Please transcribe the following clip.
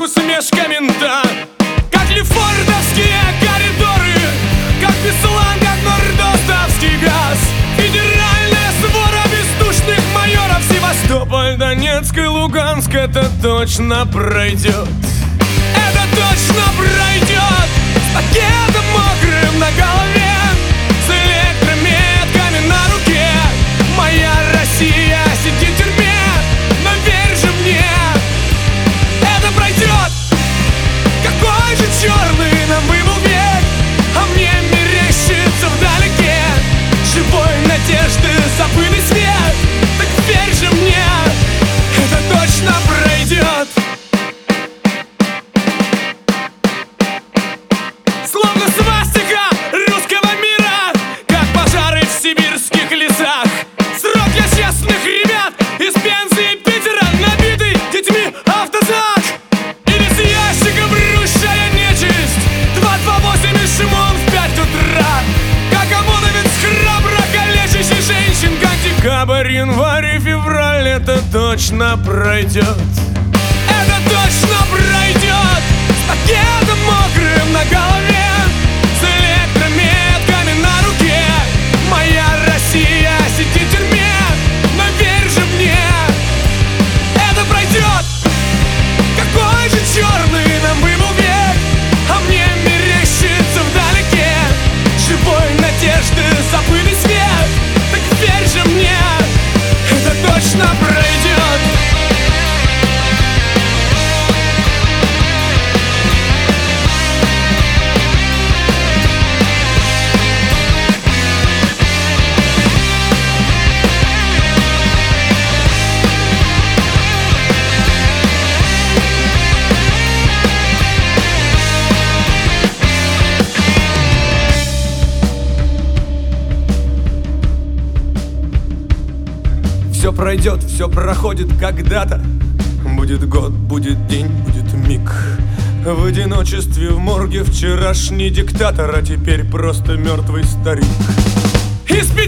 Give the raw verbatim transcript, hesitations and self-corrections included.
усмешка мента. Как лефортовские коридоры, как Беслан, как нордостовский газ. Федеральная свора бездушных майоров. Севастополь, Донецк и Луганск, это точно пройдет. Это точно пройдет. С пакетом мокрым на голове, с электрометками на руке. Моя Россия сидит в тюрьме, но верь же мне, это пройдет. Какой же черный нам был век, а мне мерещится вдалеке живой надежды забытый свет. Так верь же мне, это точно пройдет. Словно свастика русского мира, как пожары в сибирских лесах. Срок для честных ребят из Пензы и Питера, набитый детьми автозак. И без ящика брющая нечисть, два два восемь и Шимон в пять утра. Как ОМОНовец храбро калечащий женщин, как декабрь, январь и февраль, это точно пройдет. Это точно пройдет. С пакетом мокрым на голове, с электрометками на руке. Моя Россия сидит в тюрьме, но верь же мне, это пройдет. Какой же черный нам был век, а мне мерещится вдалеке живой надежды забытый свет. Так верь же мне, это точно пройдет. Все пройдет, все проходит когда-то. Будет год, будет день, будет миг. В одиночестве в морге вчерашний диктатор, а теперь просто мертвый старик. Из